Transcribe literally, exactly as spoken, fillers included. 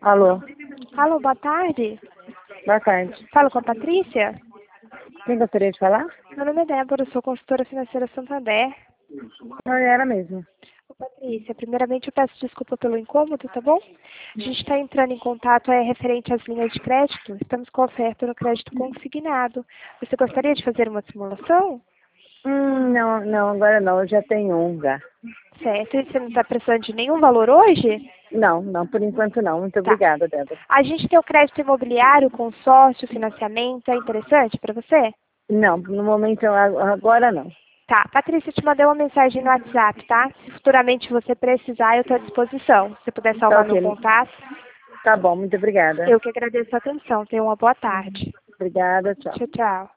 Alô, Alô, boa tarde. boa tarde. Falo com a Patrícia? Quem gostaria de falar? Meu nome é Débora, eu sou consultora financeira Santander. Não, era mesmo. Ô, Patrícia, primeiramente eu peço desculpa pelo incômodo, tá bom? A gente está entrando em contato é referente às linhas de crédito. Estamos com oferta no crédito consignado. Você gostaria de fazer uma simulação? Hum, não, não, agora não, eu já tenho um já. Certo. E você não está precisando de nenhum valor hoje? Não, não, por enquanto não. Muito Tá. obrigada, Débora. A gente tem o crédito imobiliário, consórcio, financiamento. É interessante para você? Não, no momento, eu- agora não. Tá, Patrícia, eu te mandei uma mensagem no WhatsApp, tá? Se futuramente você precisar, eu estou à disposição. Se você puder Tá salvar meu ok. contato, Tá bom, muito obrigada. eu que agradeço a atenção. Tenha uma boa tarde. Obrigada, tchau. Tchau, tchau.